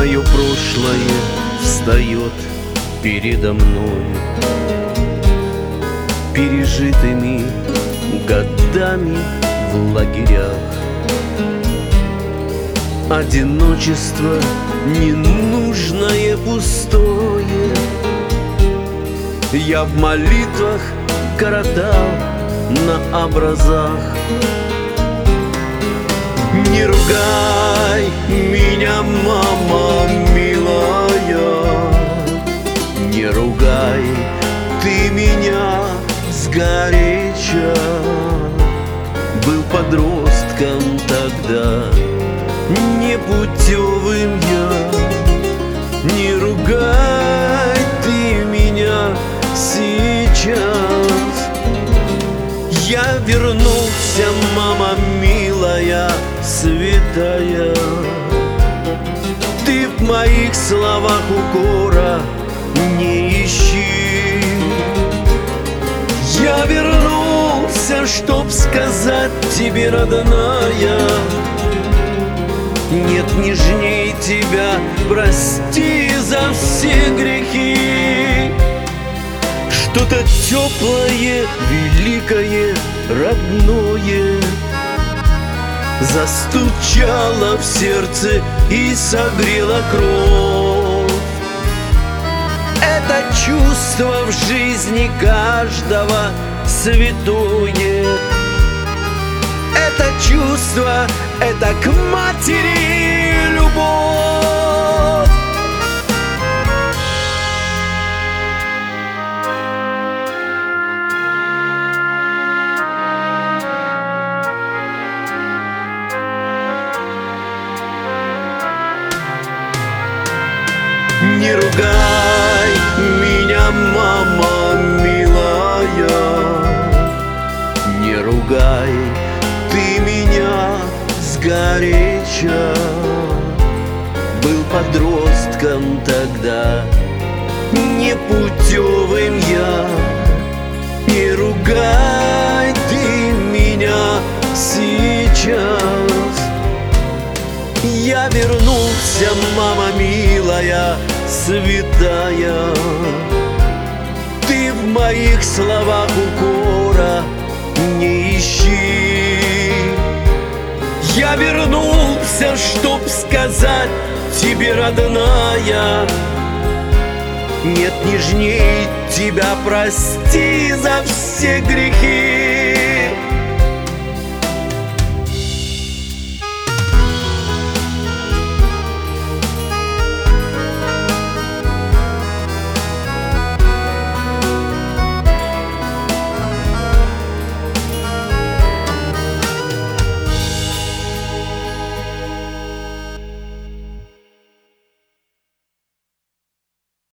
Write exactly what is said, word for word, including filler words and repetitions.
Мое прошлое встает передо мной пережитыми годами в лагерях. Одиночество ненужное, пустое я в молитвах коротал на образах. Не ругай меня, мама милая, не ругай ты меня сгоряча. Был подростком тогда, непутевым я. Не ругай ты меня сейчас. Я вернулся, мама милая, святая. Ты в моих словах укора не ищи. Я вернулся, чтоб сказать тебе, родная, нет нежней тебя, прости за все грехи. Что-то теплое, великое, родное застучало в сердце и согрело кровь. Это чувство в жизни каждого святое. Это чувство, это к матери любовь. Не ругай меня, мама милая, не ругай ты меня сгоряча. Был подростком тогда, непутевым я. Не ругай ты меня сейчас. Я вернулся, мама милая, святая. Ты в моих словах укора не ищи. Я вернулся, чтоб сказать тебе, родная, нет нежней тебя, прости за все грехи.